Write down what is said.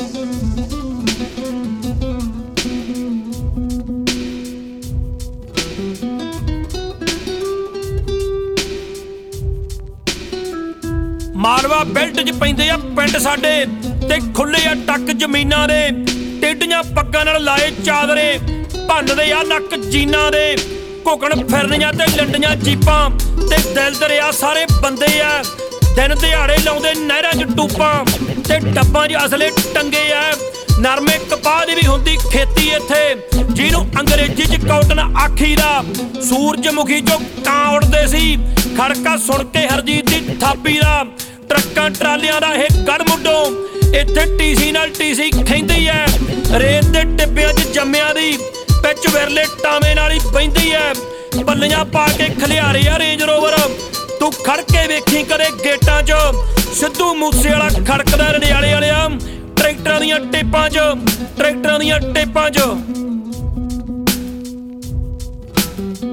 Malwa belt 'ਚ ਪੈਂਦੇ ਆ ਪਿੰਡ ਸਾਡੇ ਤੇ ਖੁੱਲੇ ਆ ਟੱਕ ਜ਼ਮੀਨਾਂ ਦੇ। ਟੇਡੀਆਂ ਪੱਗਾਂ ਨਾਲ ਲਾਏ ਚਾਦਰੇ, ਭੰਨਦੇ ਆ ਨੱਕ ਜੀਨਾਂ ਦੇ। ਘੁਕਣ ਫਿਰਨੀਆਂ ਤੇ ਲੰਡੀਆਂ ਜੀਪਾਂ ਤੇ ਦਿਲ ਦਰਿਆ ਸਾਰੇ ਬੰਦੇ ਆ। ਦਿਨ ਦਿਹਾੜੇ ਲਾਉਂਦੇ ਨਹਿਰਾਂ 'ਚ ਟੂਪਾਂ ਤੇ ਡੱਬਾਂ 'ਚ ਅਸਲੇ ਟੰਗੇ ਆ। ਨਰਮੇ ਕਪਾਹ ਦੀ ਵੀ ਹੁੰਦੀ ਖੇਤੀ ਇੱਥੇ, ਜਿਹਨੂੰ ਅੰਗਰੇਜ਼ੀ 'ਚ ਕਾਟਨ ਆਖੀਦਾ। ਸੂਰਜਮੁਖੀ 'ਚੋਂ ਕਾਂ ਉੜਦੇ ਸੀ, ਖੜਕਾ ਸੁਣ ਕੇ ਹਰਜੀਤ ਦੀ ਥਾਪੀ ਦਾ। ਟਰੱਕਾਂ ਟਰਾਲਿਆਂ ਦਾ ਇਹ ਗੜਮੁੱਡੋਂ, ਇੱਥੇ ਟੀਸੀ ਨਾਲ ਟੀਸੀ ਖੈਂਦੀ ਐ। ਰੇਤ ਦੇ ਟਿੱਬਿਆਂ 'ਚ ਜੰਮਿਆਂ ਦੀ ਪਿੱਚ ਵਿਰਲੇ ਟਾਵੇਂ ਨਾਲ ਹੀ ਬਹਿੰਦੀ ਐ। ਬੱਲੀਆਂ ਪਾ ਕੇ ਖਲਿਆਰੇ ਆ ਰੇਂਜ ਰੋਵਰ, ਤੂੰ ਖੜ ਕੇ ਵੇਖੀ ਕਦੇ ਗੇਟਾਂ 'ਚ। ਸਿੱਧੂ ਮੂਸੇ ਵਾਲਾ ਖੜਕਦਾ ਰਣਿਆਲੇ ਵਾਲਿਆ ਟਰੈਕਟਰਾਂ ਦੀਆਂ ਟੇਪਾਂ 'ਚ, ਟਰੈਕਟਰਾਂ ਦੀਆਂ ਟੇਪਾਂ 'ਚ।